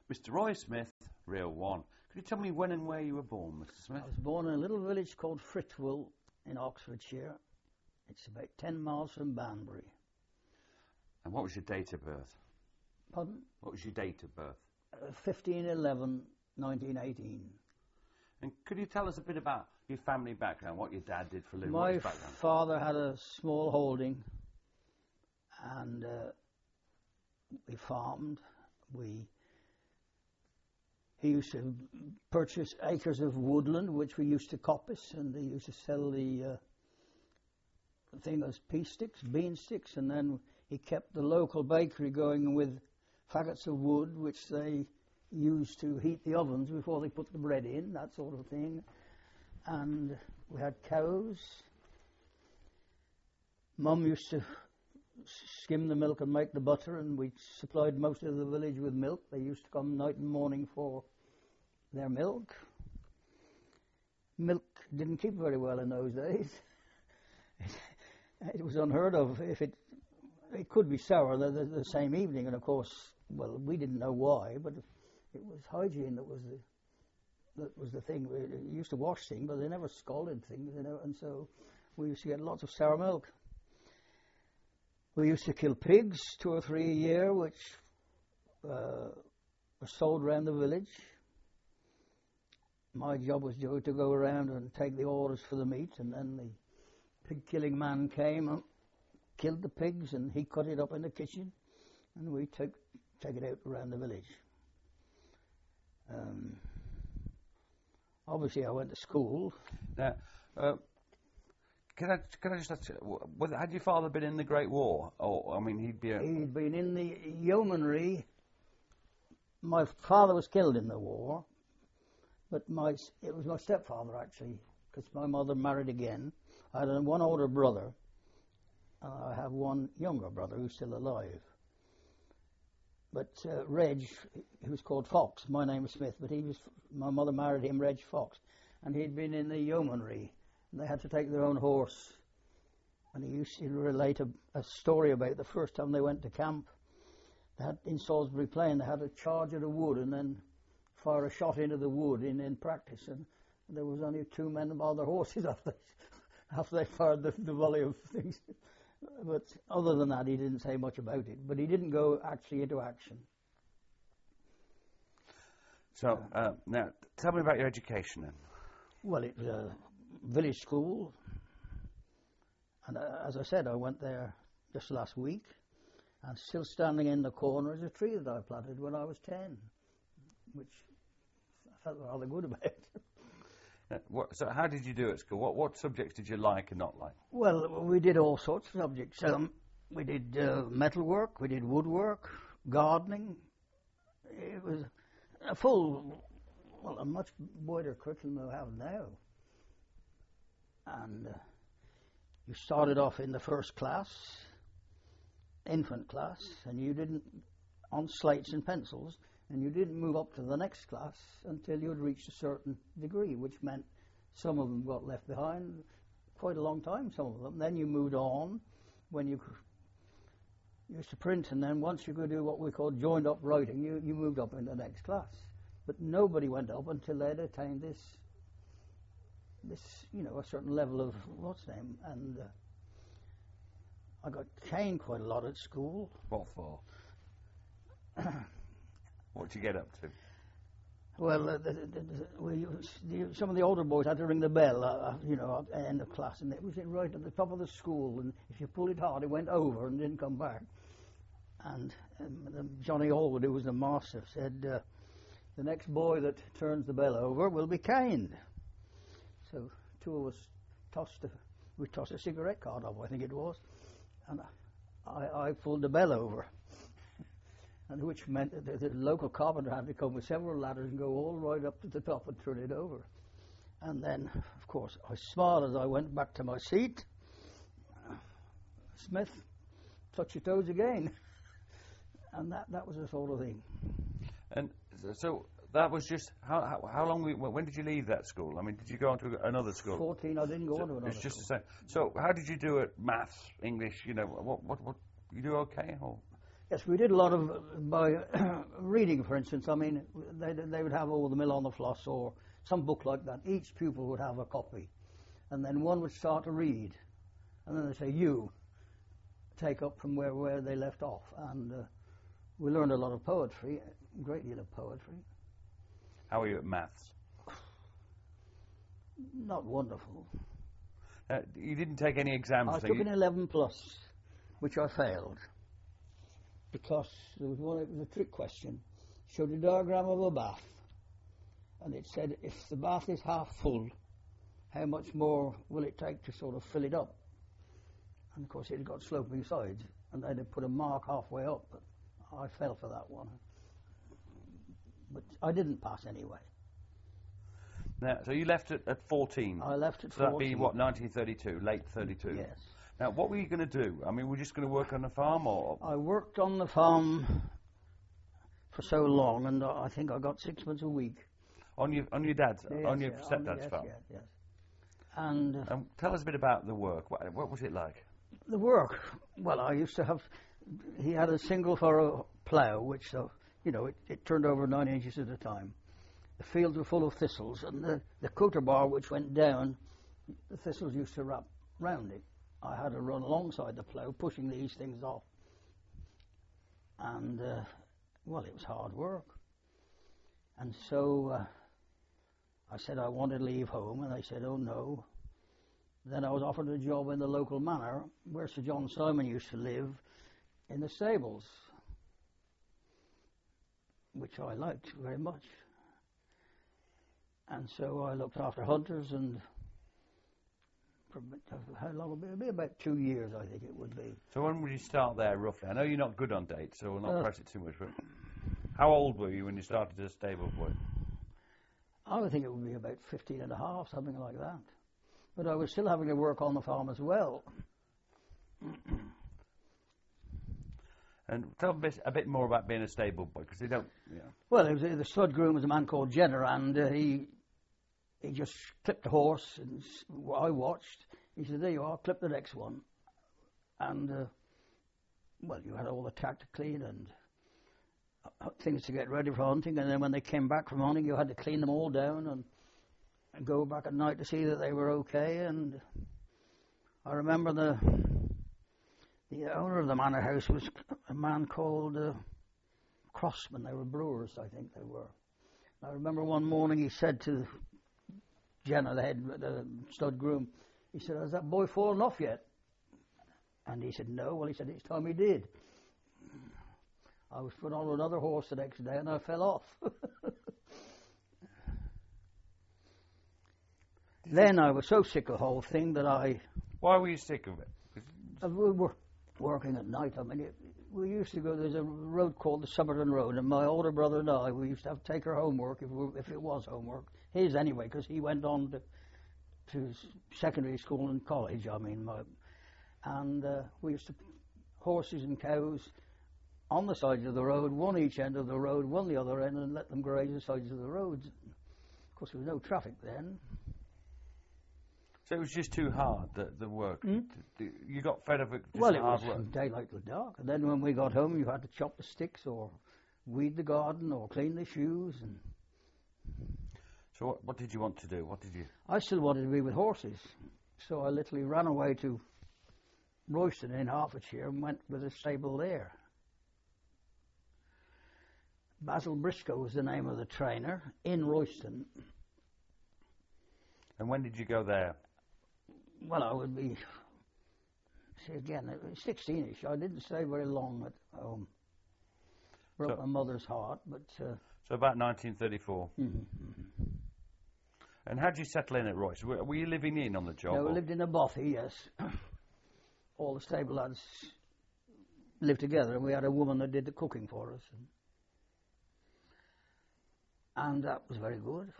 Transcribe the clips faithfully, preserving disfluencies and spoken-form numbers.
Mister Roy Smith, Real One. Could you tell me when and where you were born, Mister Smith? I was born in a little village called Fritwell in Oxfordshire. It's about ten miles from Banbury. And what was your date of birth? Pardon? What was your date of birth? Uh, fifteen eleven nineteen eighteen. And could you tell us a bit about your family background, what your dad did for a living? My what his background? father had a small holding, and uh, we farmed. We He used to purchase acres of woodland, which we used to coppice, and they used to sell the uh, thing as pea sticks, bean sticks, and then he kept the local bakery going with faggots of wood, which they used to heat the ovens before they put the bread in, that sort of thing. And we had cows. Mum used to skim the milk and make the butter, and we supplied most of the village with milk. They used to come night and morning for their milk. Milk didn't keep very well in those days. It, it was unheard of. If it it could be sour the, the, the same evening, and of course, well, we didn't know why, but it was hygiene that was the that was the thing. We used to wash things, but they never scalded things, you know, and so we used to get lots of sour milk. We used to kill pigs, two or three a year, which uh, were sold around the village. My job was to, to go around and take the orders for the meat, and then the pig killing man came and killed the pigs, and he cut it up in the kitchen, and we took take it out around the village. Um, obviously, I went to school. Now, uh, Can I, can I just ask you, was, had your father been in the Great War? Or, I mean, he'd be a... He'd been in the yeomanry. My father was killed in the war, but my it was my stepfather, actually, because my mother married again. I had one older brother, and I have one younger brother who's still alive. But uh, Reg, he was called Fox. My name was Smith, but he was. My mother married him, Reg Fox, and he'd been in the yeomanry. And they had to take their own horse. And he used to relate a, a story about the first time they went to camp. They had, in Salisbury Plain, they had to charge at a wood and then fire a shot into the wood in, in practice. And there was only two men on their horses after they, after they fired the, the volley of things. But other than that, he didn't say much about it. But he didn't go actually into action. So, uh, now, tell me about your education then. Well, it was a village school, and uh, as I said, I went there just last week, and still standing in the corner is a tree that I planted when I was ten, which I felt rather good about. uh, what, so how did you do at school? What what subjects did you like and not like? Well, we did all sorts of subjects. Um, we did uh, metalwork, we did woodwork, gardening. It was a full, well, a much wider curriculum than I have now. And uh, you started off in the first class, infant class, and you didn't, on slates and pencils, and you didn't move up to the next class until you had reached a certain degree, which meant some of them got left behind quite a long time, some of them. Then you moved on when you used to print, and then once you could do what we call joined up writing, you, you moved up in the next class. But nobody went up until they'd attained this this, you know, a certain level of, what's the name, and uh, I got caned quite a lot at school. What for? What'd you get up to? Well, uh, the, the, the, we, the, some of the older boys had to ring the bell, uh, you know, at the end of class, and it was right at the top of the school, and if you pulled it hard, it went over and didn't come back. And um, Johnny Allwood, who was the master, said, uh, the next boy that turns the bell over will be caned. So two of us tossed a, we tossed a cigarette card off, I think it was, and I, I pulled the bell over, and which meant that the, the local carpenter had to come with several ladders and go all right up to the top and turn it over. And then, of course, I smiled as I went back to my seat. Smith, touch your toes again. And that, that was the sort of thing. And so that was just, how how, how long, we, when did you leave that school? I mean, did you go on to another school? fourteen, I didn't go so on to another It's just school. the same. So how did you do at maths, English, you know, what, what, what, you do okay? Or? Yes, we did a lot of uh, by reading, for instance. I mean, they they would have all the Mill on the Floss or some book like that. Each pupil would have a copy, and then one would start to read, and then they say, "You take up from where where they left off." And uh, we learned a lot of poetry, a great deal of poetry. How are you at maths? Not wonderful. Uh, you didn't take any exams. I so took you- an eleven plus, which I failed. Because there was one, it was a trick question. Showed a diagram of a bath, and it said if the bath is half full, how much more will it take to sort of fill it up? And of course it had got sloping sides, and they'd have put a mark halfway up, but I fell for that one. But I didn't pass anyway. Now, so you left at, at fourteen. I left at So that'd fourteen. be what, nineteen thirty-two, late thirty-two. Yes. Now, what were you going to do? I mean, were you just going to work on a farm, or I worked on the farm for so long, and I think I got sixpence a week. on your on your dad's, Yes, on your yeah, stepdad's yes, farm? Yes, yes. And uh, Um, tell us a bit about the work. What, what was it like? the work, well, I used to have, he had a single furrow plough, which, uh, you know, it, it turned over nine inches at a time. The fields were full of thistles, and the, the coulter bar which went down, the thistles used to wrap round it. I had to run alongside the plough, pushing these things off. And, uh, well, it was hard work. And so uh, I said I wanted to leave home, and they said, oh, no. Then I was offered a job in the local manor, where Sir John Simon used to live, in the stables, which I liked very much. And so I looked after hunters, and for how long? It'll be about two years, I think it would be. So when would you start there, roughly? I know you're not good on dates, so we'll not Uh, press it too much, but how old were you when you started as a stable boy? I would think it would be about fifteen and a half, something like that. But I was still having to work on the farm as well. And tell a bit, a bit more about being a stable boy, because they don't, yeah. Well, it was, uh, the stud groom was a man called Jenner, and uh, he he just clipped the horse, and s- I watched. He said, there you are, clip the next one. And, uh, well, you had all the tack to clean and uh, things to get ready for hunting, and then when they came back from hunting, you had to clean them all down and, and go back at night to see that they were okay. And I remember the the owner of the manor house was a man called uh, Crossman. They were brewers, I think they were. I remember one morning he said to Jenna, the head, the stud groom, he said, has that boy fallen off yet? And he said, no. Well, he said, it's time he did. I was put on another horse the next day and I fell off. Then I was so sick of the whole thing that I, Why were you sick of it? uh, we were working at night. I mean, it, we used to go, there's a road called the Somerton Road, and my older brother and I, we used to have to take our homework, if, we, if it was homework. His anyway, because he went on to, to s- secondary school and college, I mean. My, and uh, we used to horses and cows on the sides of the road, one each end of the road, one the other end, and let them graze the sides of the roads. Of course, there was no traffic then. So it was just too hard, the, the work. Hmm? D- You got fed up with just Well, the it hard was work. from daylight till dark. And then when we got home, you had to chop the sticks or weed the garden or clean the shoes. And So what, what did you want to do? What did you... I still wanted to be with horses. So I literally ran away to Royston in Hertfordshire and went with a stable there. Basil Briscoe was the name of the trainer in Royston. And when did you go there? Well, I would be, see again, sixteen-ish. I didn't stay very long at home. Broke So- my mother's heart, but uh, So about nineteen thirty-four. mhm. And how did you settle in at Royce? Were, were you living in on the job? No, we or- lived in a bothy, yes. All the stable lads lived together, and we had a woman that did the cooking for us. And that was very good.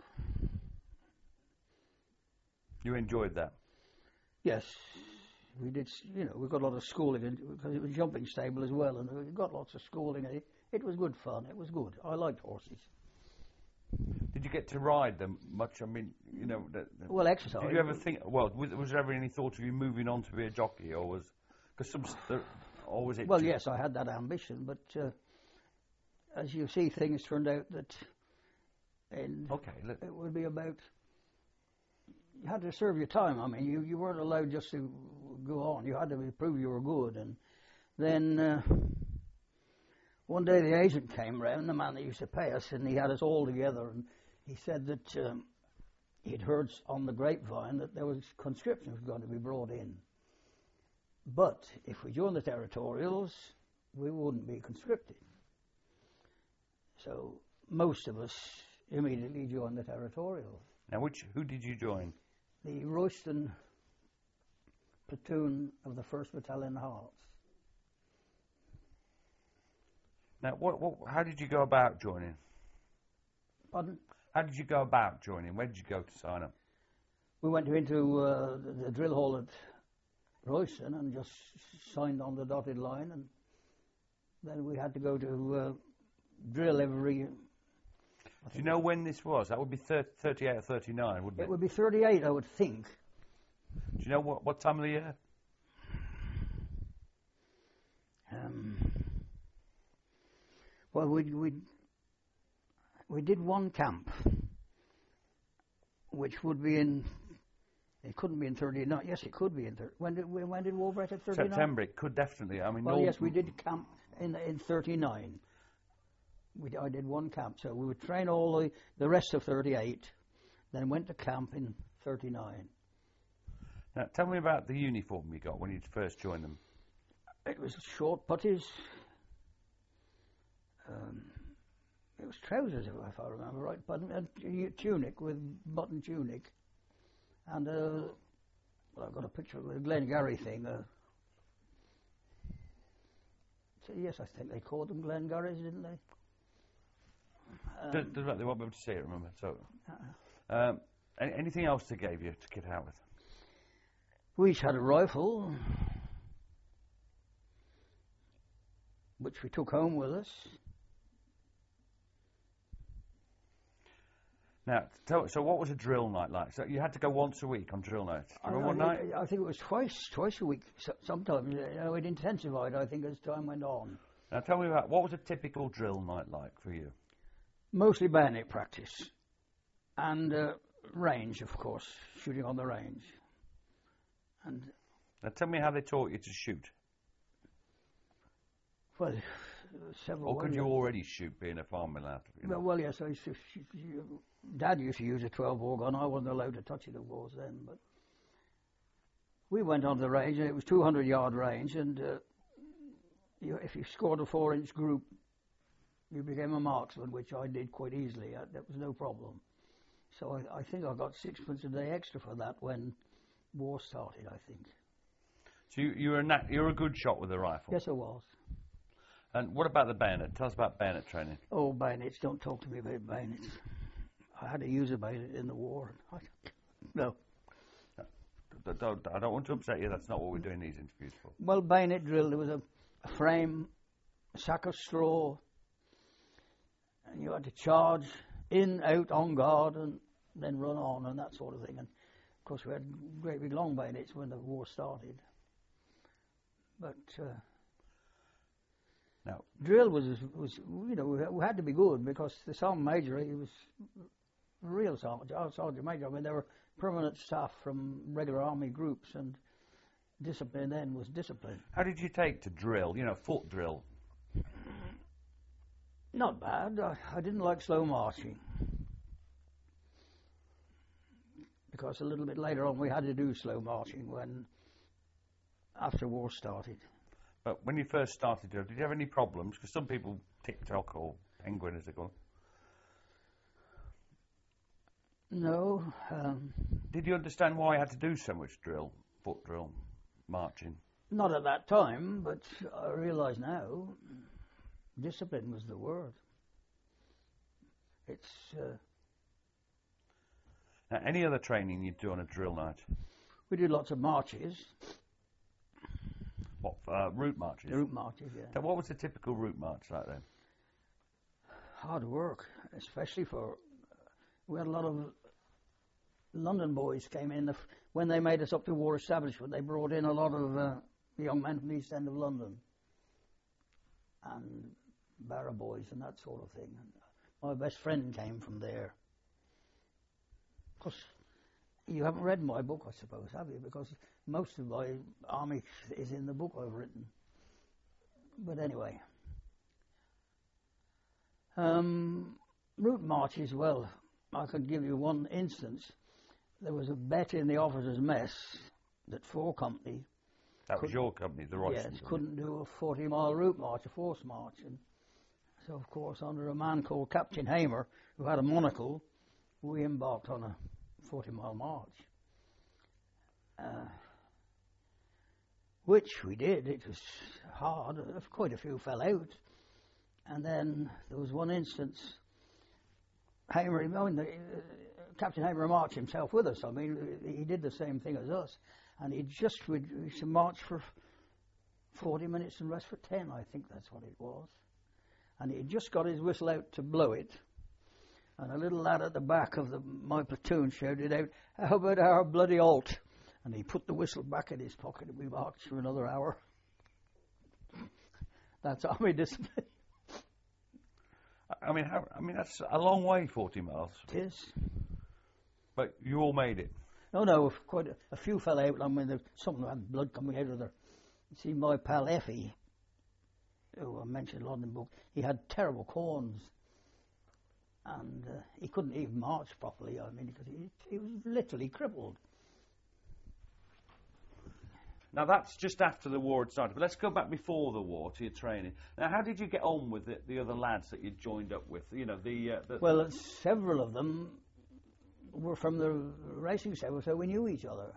You enjoyed that? Yes, we did, s- you know, we got a lot of schooling, in- because it was a jumping stable as well, and we got lots of schooling, and it, it was good fun, it was good. I liked horses. Did you get to ride them much? I mean, you know... The, the- Well, exercise. Did you ever think... Well, was, was there ever any thought of you moving on to be a jockey, or was... Because some... s- There, or was it? Well, ju- yes, I had that ambition, but uh, as you see, things turned out that in, Okay. Look, it would be about. You had to serve your time. I mean, you, you weren't allowed just to go on. You had to be, prove you were good. And then uh, one day the agent came round, the man that used to pay us, and he had us all together, and he said that um, he'd heard on the grapevine that there was conscription was going to be brought in. But if we joined the territorials, we wouldn't be conscripted. So most of us immediately joined the territorials. now, which who did you join? The Royston platoon of the first Battalion Hearts. Now, what, what, how did you go about joining? Pardon? How did you go about joining? Where did you go to sign up? We went into uh, the, the drill hall at Royston and just signed on the dotted line, and then we had to go to uh, drill every. Do you know when this was? That would be thir- thirty-eight or thirty-nine, wouldn't it? It would be thirty-eight, I would think. Do you know what, what time of the year? Um, well, we we we did one camp, which would be in. It couldn't be in thirty-nine. Yes, it could be in thirty. When did when did war break at thirty-nine? September. It could definitely. I mean, Well, no, yes, we did camp in in thirty-nine. We I did one camp, so we would train all the the rest of thirty-eight, then went to camp in thirty-nine. Now, tell me about the uniform you got when you first joined them. It was short puttees. Um, it was trousers, if if I remember right, button and tu- tunic with button tunic, and uh, well, I've got a picture of the Glengarry thing. Uh, so yes, I think they called them Glengarrys, didn't they? Um, Does, does, they won't be able to see it, remember? So, uh, um, any, anything else they gave you to get out with? we each had a rifle, which we took home with us. Now, tell, so what was a drill night like? So you had to go once a week on drill night. Do you I, remember one I, night? I think it was twice, twice a week. So, sometimes you know, it intensified. I think as time went on. Now, tell me about what was a typical drill night like for you? Mostly bayonet practice, and uh, range, of course, shooting on the range. And Now, tell me how they taught you to shoot. well, several. Or could ways. you already shoot, being a farmer lad? You know? Well, well, yes, I used to shoot, you- Dad used to use a twelve bore gun. I wasn't allowed to touch it, of course, then. But we went on the range, and it was two hundred yard range, and uh, you, if you scored a four inch group, you became a marksman, which I did quite easily. Uh, that was no problem. So I, I think I got sixpence a day extra for that when war started, I think. So you, you were a nat- you're a good shot with a rifle. Yes, I was. And what about the bayonet? Tell us about bayonet training. Oh, bayonets, don't talk to me about bayonets. I had to use a bayonet in the war. I, no. I don't, I don't want to upset you. That's not what we're doing these interviews for. Well, bayonet drill, there was a, a frame, a sack of straw, and you had to charge in, out, on guard, and then run on, and that sort of thing. And, of course, we had great big long bayonets when the war started. But uh, Now, drill was, was, you know, we- we had to be good because the sergeant major, he was a real sergeant, our sergeant major. I mean, there were permanent staff from regular army groups, and discipline then was discipline. how did you take to drill? You know, foot drill. Not bad. I, I didn't like slow marching because a little bit later on we had to do slow marching when after war started. But when you first started drill, did you have any problems? Because some people TikTok or penguin, as they call it. No, um, Did you understand why you had to do so much drill, foot drill, marching? not at that time, but I realise now discipline was the word. It's uh, Now, any other training you'd do on a drill night? we did lots of marches, What, uh, route marches? the route marches. Yeah, Now, what was the typical route march like then? hard work, especially for we had a lot of London boys came in the, when they made us up to war establishment. They brought in a lot of uh, young men from the East End of London, and Barra Boys and that sort of thing. And my best friend came from there. Of course, you haven't read my book, I suppose, have you? Because most of my army is in the book I've written. But anyway. Um, route marches, well, I could give you one instance. There was a bet in the officers' mess that four company... That was your company, the Royston. Yes, couldn't do a forty-mile route march, a force march. And so, of course, under a man called Captain Hamer, who had a monocle, we embarked on a forty-mile march. Uh, which we did. It was hard. Quite a few fell out. And then there was one instance, Hamer, I mean, the, uh, Captain Hamer marched himself with us. I mean, he did the same thing as us. And he just would used to march for forty minutes and rest for ten, I think that's what it was. And he just got his whistle out to blow it. And a little lad at the back of the, my platoon shouted out, "How about our bloody halt?" And he put the whistle back in his pocket and we marched for another hour. That's army discipline. I mean, how, I mean that's a long way, forty miles. It is. But you all made it. No, no, quite a, a few fell out. I mean, there, some of them had blood coming out of their... You see, my pal Effie, who I mentioned in the London book, he had terrible corns. And uh, he couldn't even march properly, I mean, because he, he was literally crippled. Now, that's just after the war had started. But let's go back before the war to your training. Now, how did you get on with the, the other lads that you joined up with? You know, the... Uh, the well, uh, several of them were from the racing stable, so we knew each other.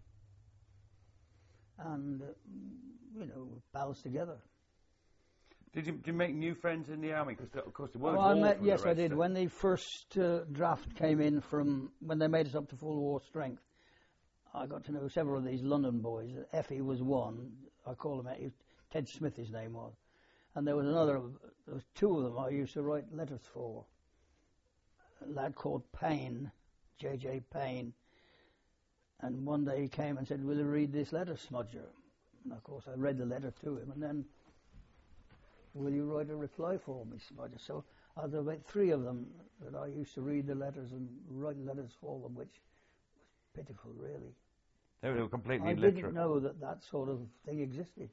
And, uh, you know, pals together. Did you, did you make new friends in the army? Because, of course, there was oh, I war met, for Yes, the I rest did. of- When the first uh, draft came in from, when they made us up to full war strength, I got to know several of these London boys. Effie was one. I call him Effie. Ted Smith, his name was. And there was another, there was two of them I used to write letters for. A lad called Payne, J J Payne. And one day he came and said, "Will you read this letter, Smudger?" And of course I read the letter to him. And then, "Will you write a reply for me, Smudger?" So uh, there were about three of them that I used to read the letters and write letters for them, which was pitiful, really. They were completely I illiterate. didn't know that that sort of thing existed.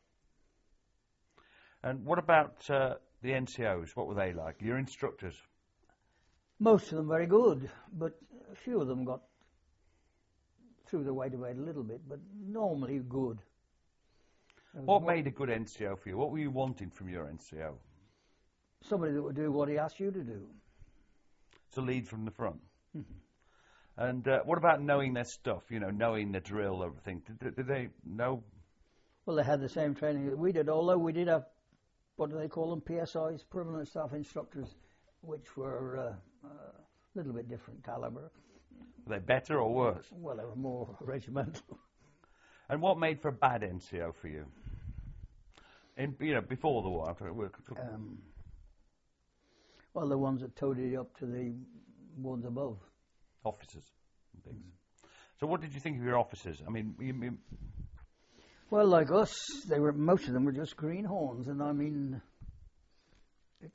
And what about uh, the N C Os? What were they like? Your instructors? Most of them very good, but a few of them got through the weight of it a little bit, but normally good. What made a good N C O for you? What were you wanting from your N C O? Somebody that would do what he asked you to do. To lead from the front. Mm-hmm. And uh, what about knowing their stuff? You know, knowing the drill, everything. Did, did they know? Well, they had the same training that we did, although we did have, what do they call them, P S Is, permanent staff instructors, which were uh, uh, a little bit different calibre. Were they better or worse? Well, they were more regimental. And what made for a bad N C O for you? In, you know, before the war. After it worked. Um, well, the ones that toted you up to the ones above. Officers and things. Mm. So what did you think of your officers? I mean, you, you well, like us, they were most of them were just greenhorns, and I mean, it's,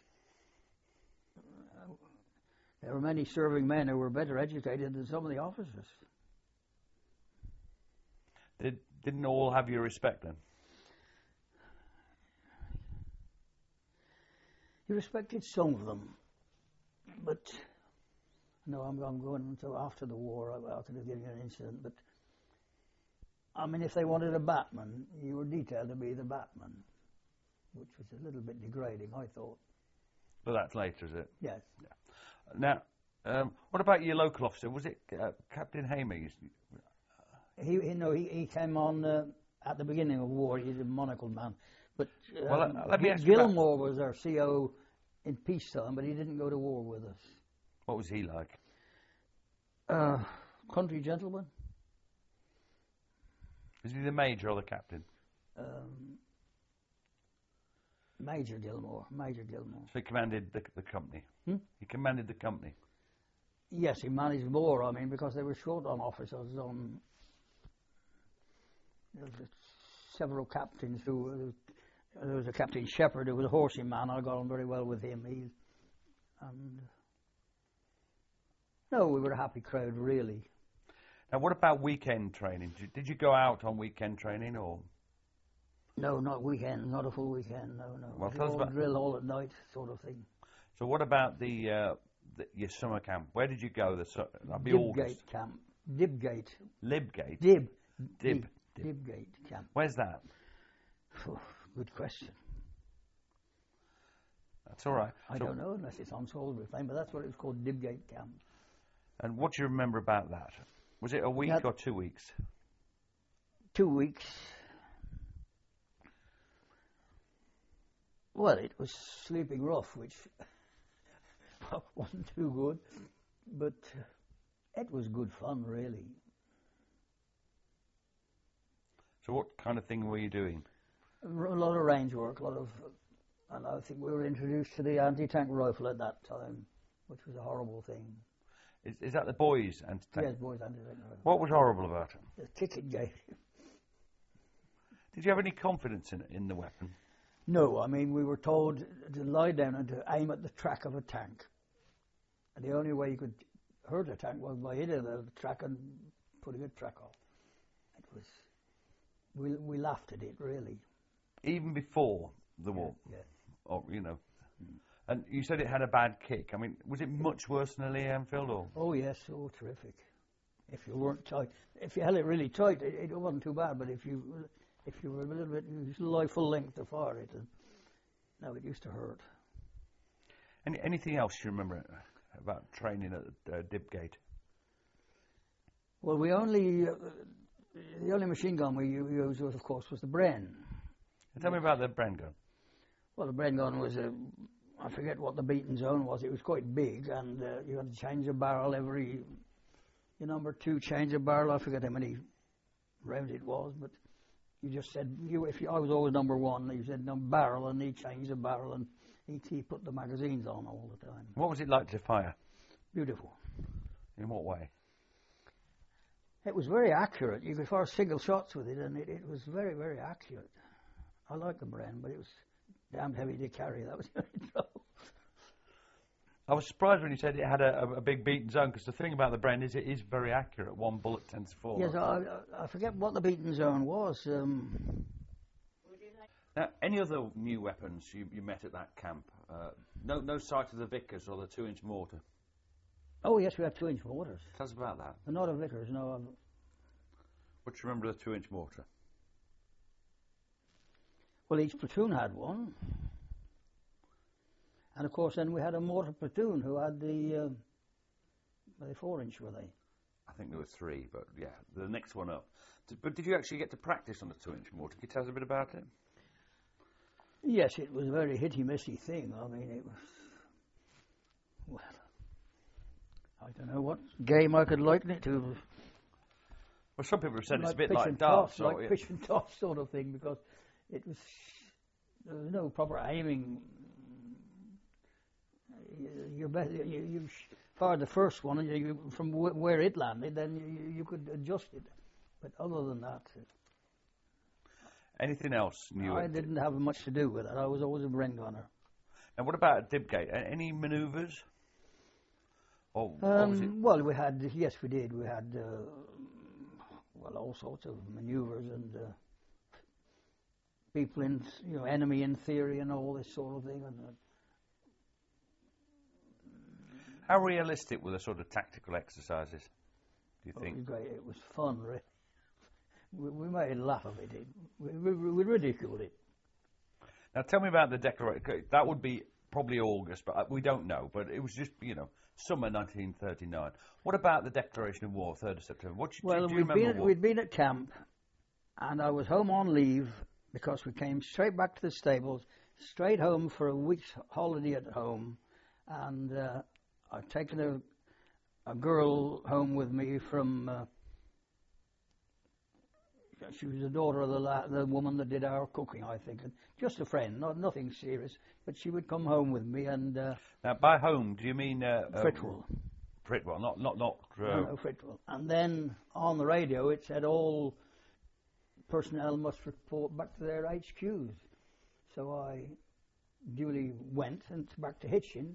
uh, there were many serving men who were better educated than some of the officers. Did, didn't all have your respect then? You respected some of them, but no, I'm, I'm going until after the war. I, I could have given you an incident, but I mean, if they wanted a batman, you were detailed to be the batman, which was a little bit degrading, I thought. But that's later, is it? Yes. Yeah. Now, um, what about your local officer? Was it uh, Captain Hamer? He, he, no, he, he came on uh, at the beginning of war. He's a monocled man. But um, well, uh, let me ask you Gilmore was our C O in peacetime, but he didn't go to war with us. What was he like? Uh, country gentleman. Was he the major or the captain? Um, Major Gilmore. Major Gilmore. So he commanded the, the company. Hmm? He commanded the company. Yes, he managed more. I mean, because they were short on officers. On there was several captains who, There was a Captain Shepherd who was a horsey man. I got on very well with him. He, and no, we were a happy crowd, really. Now, what about weekend training? Did you, did you go out on weekend training, or? No, not weekend, not a full weekend. No, no. Well, It was tell us all about- drill all at night, sort of thing. So, what about the, uh, the your summer camp? Where did you go? The su- that'd be Dibgate August. camp. Dibgate. Libgate. Dib. Dib. Dib. Dibgate camp. Where's that? Phew, good question. That's all right. I So- don't know unless it's on Salisbury Plain, but that's what it was called, Dibgate camp. And what do you remember about that? Was it a week That- or two weeks? Two weeks. Well, it was sleeping rough, which wasn't too good, but it was good fun, really. So, what kind of thing were you doing? A lot of range work, a lot of, and I think we were introduced to the anti-tank rifle at that time, which was a horrible thing. Is, is that the boys' anti-tank? Yes, boys, anti-tank rifle. What was horrible about it? The ticket gate. Did you have any confidence in in the weapon? No, I mean, we were told to lie down and to aim at the track of a tank. And the only way you could hurt a tank was by hitting the track and putting a track off. It was, we we laughed at it, really. Even before the war? Yeah. Or, you know. And you said it had a bad kick. I mean, was it much worse than a Lee Enfield, or? Oh, yes, oh, terrific. If you weren't tight, if you held it really tight, it, it wasn't too bad, but if you if you were a little bit, you just lie full length to fire it, and no, it used to hurt. Any, anything else you remember about training at uh, Dibgate? Well, we only, uh, the only machine gun we u- used, was, of course, was the Bren. Tell me about the Bren gun. Well, the Bren gun was a, I forget what the beaten zone was. It was quite big, and uh, you had to change a barrel every, your number two change a barrel. I forget how many rounds it was, but you just said, you, if you, I was always number one, you said no barrel, and he changed the barrel, and he, he put the magazines on all the time. What was it like to fire? Beautiful. In what way? It was very accurate. You could fire single shots with it, and it, it was very, very accurate. I liked the Bren, but it was damned heavy to carry. That was the only trouble. I was surprised when you said it had a, a, a big beaten zone, because the thing about the Bren is it is very accurate. One bullet tends to fall. Yes, I, I forget what the beaten zone was. Um, Now, any other new weapons you, you met at that camp? Uh, no, no sight of the Vickers or the two-inch mortar. oh, yes, we had two-inch mortars. Tell us about that. But not a Vickers, no. um, What do you remember of the two-inch mortar? Well, each platoon had one. And, of course, then we had a mortar platoon who had the, uh, were they four-inch, were they? I think there were three, but yeah, the next one up. D- but did you actually get to practice on the two-inch mortar? Can you tell us a bit about it? Yes, it was a very hitty-missy thing. I mean, it was, well, I don't know what game I could liken it to. Well, some people have said it's a bit pitch like and darts. toss, like or- pitch and toss sort of thing, because it was, there was no proper aiming. You, you, bet- you, you sh- fired the first one, and you, you, from wh- where it landed, then you, you could adjust it. But other than that, Anything else new? I at- didn't have much to do with it. I was always a Bren gunner. And what about at Dibgate? A- Any manoeuvres? Or what was it? Um, well, we had, yes, we did. We had, uh, well, all sorts of manoeuvres and uh, people in, you know, enemy in theory and all this sort of thing. And, uh, How realistic were the sort of tactical exercises, do you it think? was great. It was fun, really. We, we made a laugh of it. it we, we, we ridiculed it. Now, tell me about the declaration. That would be probably August, but uh, we don't know. But it was just, you know, summer nineteen thirty-nine. What about the declaration of war, third of September? What do, Well, do you we'd remember? been, what? we'd been at camp, and I was home on leave because we came straight back to the stables, straight home for a week's holiday at home, and uh, I'd taken a, a girl home with me from. Uh, she was the daughter of the la- the woman that did our cooking, I think, and just a friend, not nothing serious. But she would come home with me, and uh, Now, by home, do you mean uh, uh, Fritwell. Fritwell, not not not. Uh, No, no, Fritwell. And then on the radio it said all personnel must report back to their H Qs. So I duly went and back to Hitchin.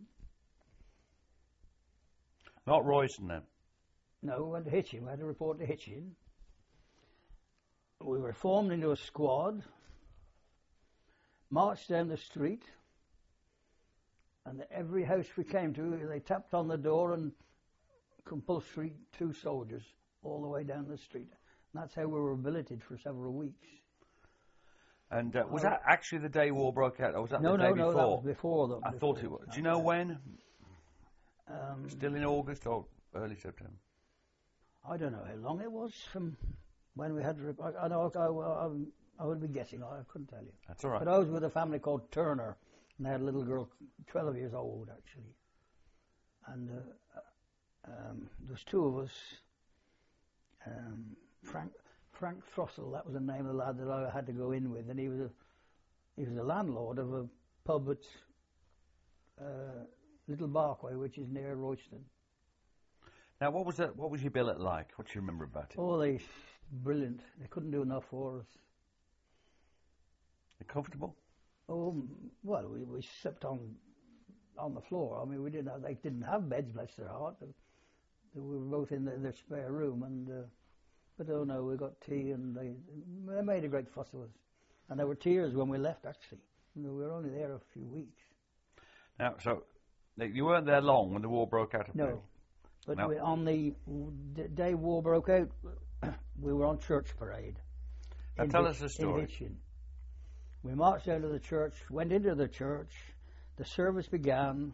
Not Royston then. No, we went to Hitchin. We had to report to Hitchin. We were formed into a squad, marched down the street, and every house we came to, they tapped on the door and compulsory two soldiers all the way down the street. And that's how we were billeted for several weeks. And uh, was that actually the day war broke out, or was that no, the day no, before? No, that was before. The, I before, thought it was. Do you know when? Um, Still in August or early September? I don't know how long it was from when we had. Rep- I, I know. I, I, I would be guessing. I couldn't tell you. That's all right. But I was with a family called Turner, and they had a little girl, twelve years old actually, and uh, um, there was two of us. Um, Frank Frank Throssell, that was the name of the lad that I had to go in with, and he was a he was the landlord of a pub at uh, Little Barkway, which is near Royston. Now, what was that? What was your billet like? What do you remember about it? Oh, they brilliant. They couldn't do enough for us. You comfortable? Oh, well, we, we slept on on the floor. I mean, we didn't have, they didn't have beds, bless their heart. We were both in the, their spare room, and uh, but oh no, we got tea, and they they made a great fuss of us. And there were tears when we left. Actually, you know, we were only there a few weeks. Now, so you weren't there long when the war broke out. No, but no. We, on the d- day war broke out, we were on church parade. Now tell us the story. In Hitchin. We marched out of the church, went into the church, the service began,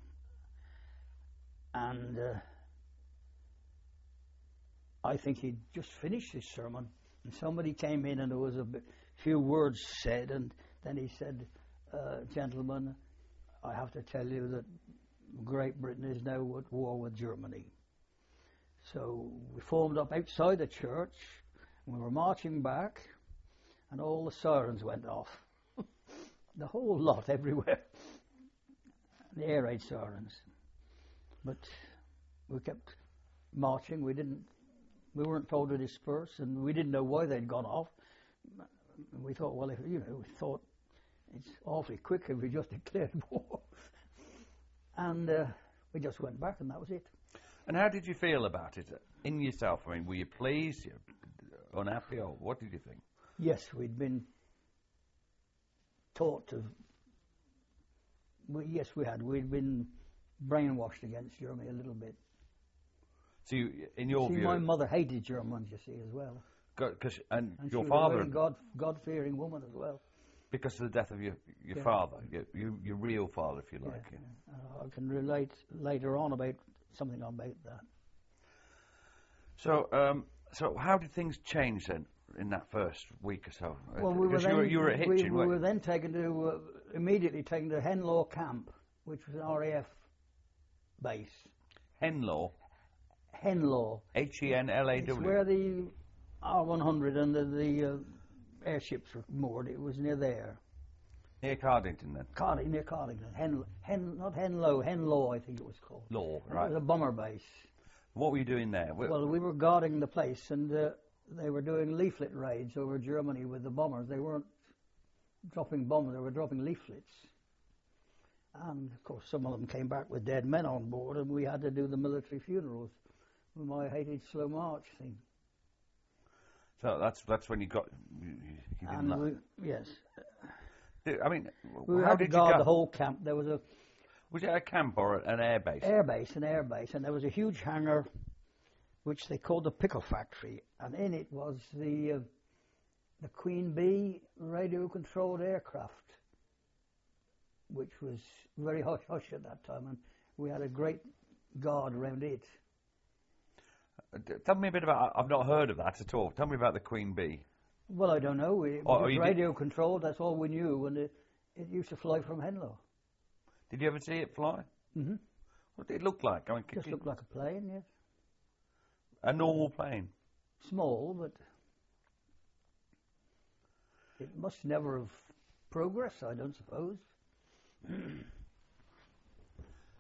and uh, I think he'd just finished his sermon, and somebody came in and there was a bit, few words said, and then he said, uh, gentlemen, I have to tell you that Great Britain is now at war with Germany. So we formed up outside the church, and we were marching back, and all the sirens went off. The whole lot everywhere. The air raid sirens. But we kept marching. We didn't. We weren't told to disperse, and we didn't know why they'd gone off. We thought, well, if you know, we thought it's awfully quick if we just declared war. And uh, we just went back, and that was it. And how did you feel about it in yourself? I mean, were you pleased, you unhappy, or what did you think? Yes, we'd been taught to. We, yes, we had. We'd been brainwashed against Germany a little bit. So, you, in your see, view, my mother hated Germans, you see, as well. Cause, and, and your she father, was a very God, God-fearing woman as well. Because of the death of your your yeah. father, your, your your real father, if you like. Yeah. Yeah. Uh, I can relate later on about something about that. So, um, so how did things change then in that first week or so? Well, we were because then, you were, you were at Hitchin, we, we were you? then taken to uh, immediately taken to Henlaw Camp, which was an R A F base. Henlaw. Henlaw. H E N L A W. It's where the R one hundred and the, the uh, airships were moored. It was near there. Near Cardington, then. Carding, near Cardington. Hen, Hen, not Henlow, Henlaw, I think it was called. Law, And right. It was a bomber base. What were you doing there? We- Well, we were guarding the place, and uh, they were doing leaflet raids over Germany with the bombers. They weren't dropping bombs; they were dropping leaflets. And of course, some of them came back with dead men on board, and we had to do the military funerals with my hated slow march thing. So that's that's when you got. You, you didn't And like. we, yes, I mean, we how had to did you guard go? the whole camp. There was a Was it a camp or an air base? air base, an air base, and there was a huge hangar, which they called the Pickle Factory, and in it was the uh, the Queen Bee radio-controlled aircraft, which was very hush hush at that time, and we had a great guard around it. Uh, d- Tell me a bit about. I've not heard of that at all. Tell me about the Queen Bee. Well, I don't know. It Oh, was you did- radio-controlled. That's all we knew, and it, it used to fly from Henlow. Did you ever see it fly? Mm-hmm. What did it look like? I mean, c- Just c- looked like a plane, yes. a normal plane. Small, but it must never have progressed, I don't suppose.